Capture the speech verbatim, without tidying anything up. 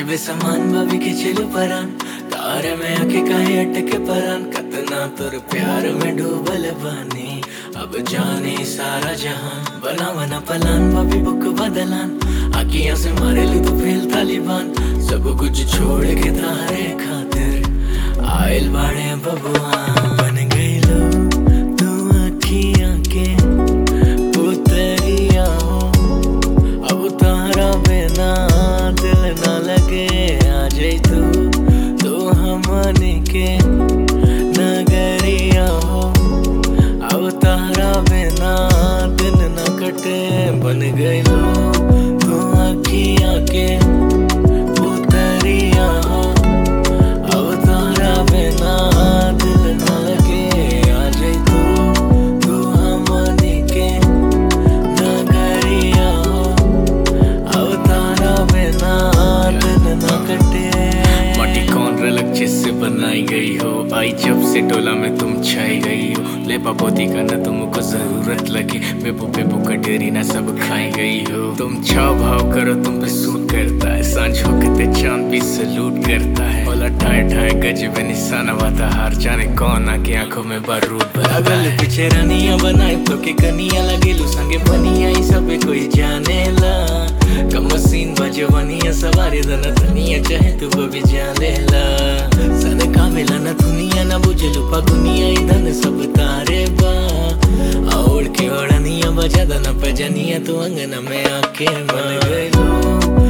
बेसमान भाभी के चलो परान तारे में आके काहे अटके परान कतना तुर प्यार में डूबल बानी अब जाने सारा जहान बना वना पलान भाभी बुक बदलान आखियां से मारे लू तो फेल तालिबान सब कुछ छोड़ के तारे खातिर आयल बाड़े बबुआ बन गई लो तू आखियां के पुतरिया हो अब तारा बिना दिल ना लगे आ जाई तू तो हमने के नगरिया हो अब तारा बिना दिन न कटे बन गई लो तू आखियां के पुतरिया हो अब तारा बिना दिल न लगे आ जाई तू तू हमने के नगरिया हो अब तारा बिना दिन न कटे माटी कौन रलक जिससे बनाई गई हो आई जब से टोला में तुम छाई गई हो ले पापोती का न तुमको जरूरत लगे बेबू बेबू का डेरी ना सब खाई गई हो तुम छाव भाव करो तुम पे सूट करता है सांझ होकते चांद भी सलूट करता है बोला ठाए ठाए गजब निशाना वाता हार जाने कौन आके आंखों में बारूद भरता अगल है पीछे रानिया बनाई तो के कनिया लगे लू संगे बनिया ही सब कोई जाने ला कमसीन बजवनिया सवारी दन धनिया चाहे तू भी जाने ला सन का मिला न दुनिया न बुझलू पगुनिया ही धन सब तारे बा और के ओढ़निया बजा दन पजनिया तू अंगन में आके मन गई लो